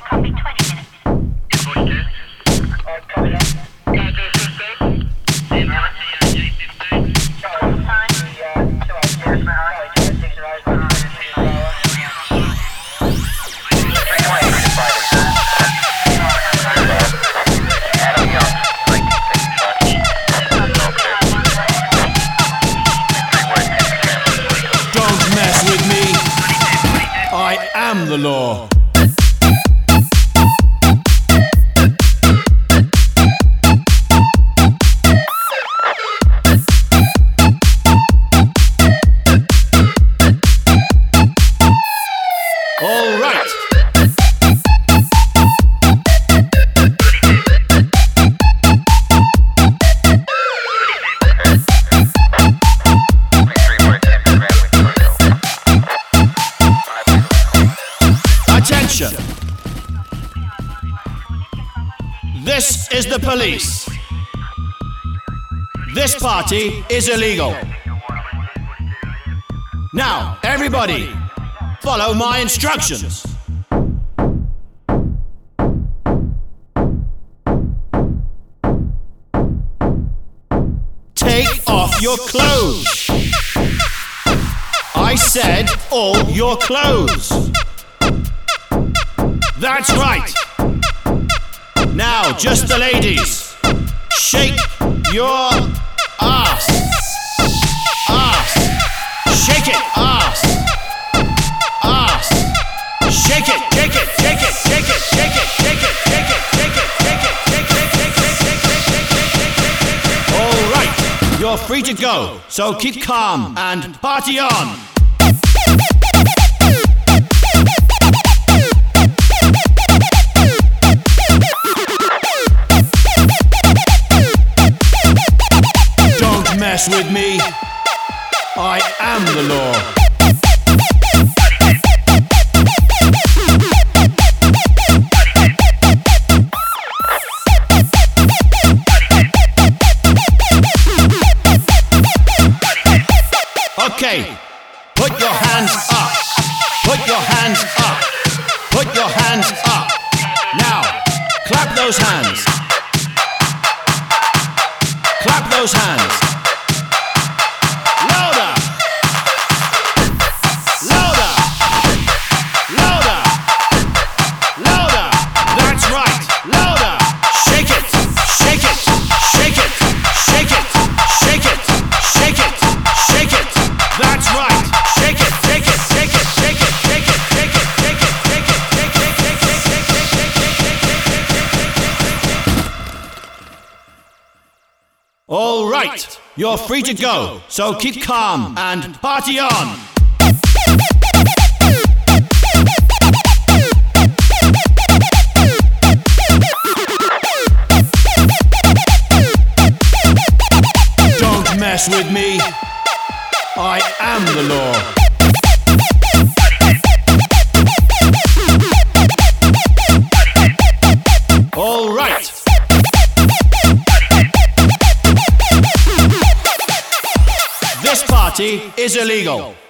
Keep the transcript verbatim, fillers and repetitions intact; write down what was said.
Copy twenty minutes. Alright, copy that. Call sign. Don't mess with me. I am the law. All right. Attention. This is the police. This party is illegal. Now, everybody, follow my instructions. Take off your clothes. I said all your clothes. That's right. Now, just the ladies. Shake your ass. Ass. Shake it, ass. Ass. Shake it, shake it, shake it, shake it, shake it, shake it, shake it, shake it, shake it, shake it, shake it, shake it, shake it. All right, you're free to go. So keep calm and party on. Don't mess with me. I am the law. Okay, put your hands up. Put your hands up. Put your hands up. Now, clap those hands. Clap those hands. Louder. Louder. Louder. Louder. That's right. Louder. Shake it. Shake it. Shake it. Shake it. Shake it. Shake it. Shake it. That's right. Shake it. Shake it. Shake it. Shake it. Shake it. Shake it. Shake it. Shake it. Shake it. Shake it. Shake it. All right, you're free to go, so keep calm and party on. Don't mess with me. I am the law. All right. This party is illegal.